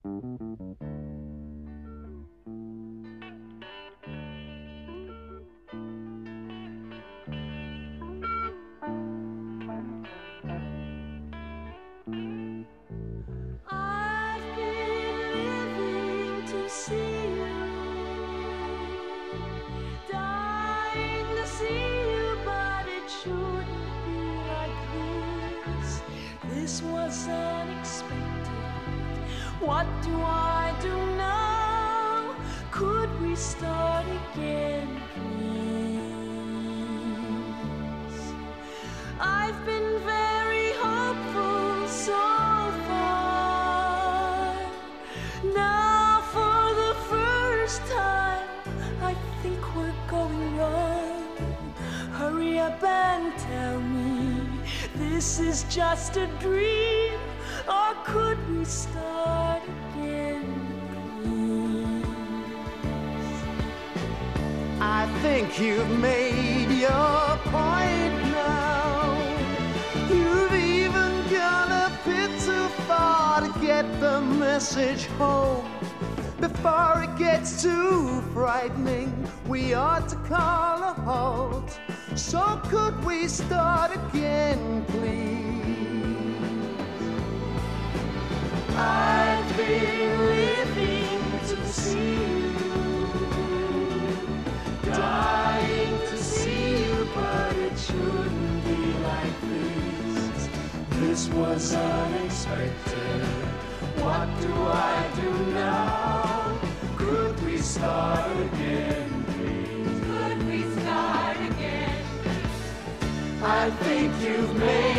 I've been living to see you, dying to see you, but it shouldn't be like this. This was unexpected. What do I do now? Could we start again, please? I've been very hopeful so far. Now for the first time, I think we're going wrong. Hurry up and tell me, this is just a dream, or could we start again, please? I think you've made your point now. You've even gone a bit too far to get the message home. Before it gets too frightening, we ought to call a halt. So could we start again, please? I've been living to see you, dying to see you, but it shouldn't be like this. This was unexpected. What do I do now? Could we start again, please? Could we start again? I think you've made